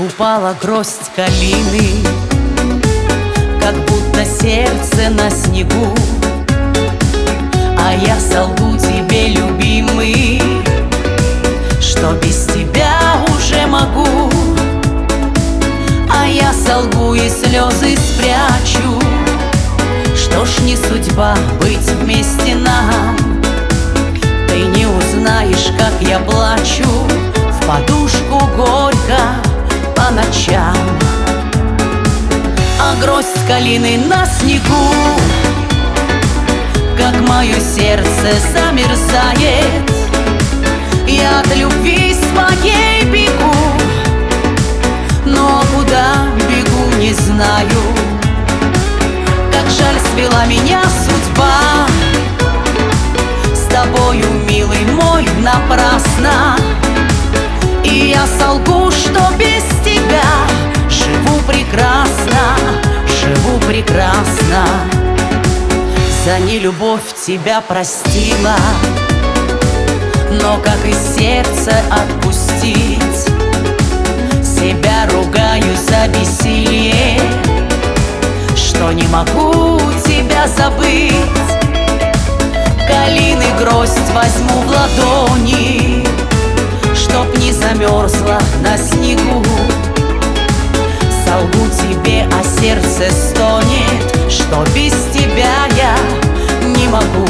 Упала гроздь калины, как будто сердце на снегу. А я солгу тебе, любимый, что без тебя уже могу. А я солгу и слезы спрячу. Что ж не судьба быть вместе нам? Ты не узнаешь, как я плачу в подушку горько по ночам. А гроздь калины на снегу, как мое сердце замерзает. Я от любви своей бегу, но куда бегу, не знаю. Как жаль, свела меня судьба с тобою, милый мой, напрасно. И я солгу, что без тебя живу прекрасно, живу прекрасно. За нелюбовь тебя простила, но как из сердца отпустить? Себя ругаю за бессилие, что не могу тебя забыть. Калины гроздь возьму в ладони, чтоб не замерзла на снегу. Солгу тебе, а сердце стонет, что без тебя я не могу.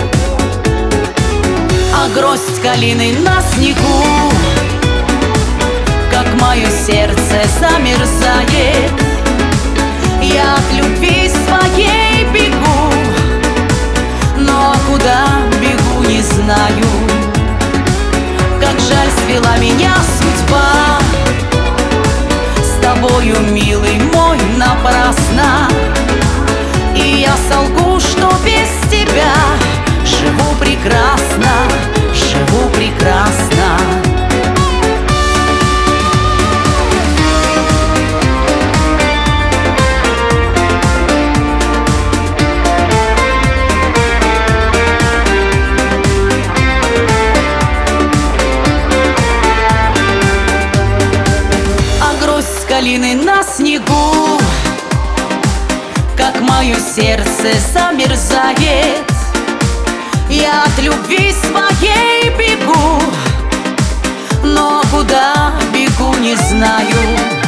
А гроздь калины на снегу, как мое сердце замерзает. Я от любви своей бегу, но куда бегу, не знаю. Как жаль, свела меня судьба с тобою, милый мой, напрасно. И я солгу, что без тебя живу прекрасно, живу прекрасно. Калины на снегу, как мое сердце замерзает. Я от любви своей бегу, но куда бегу, не знаю.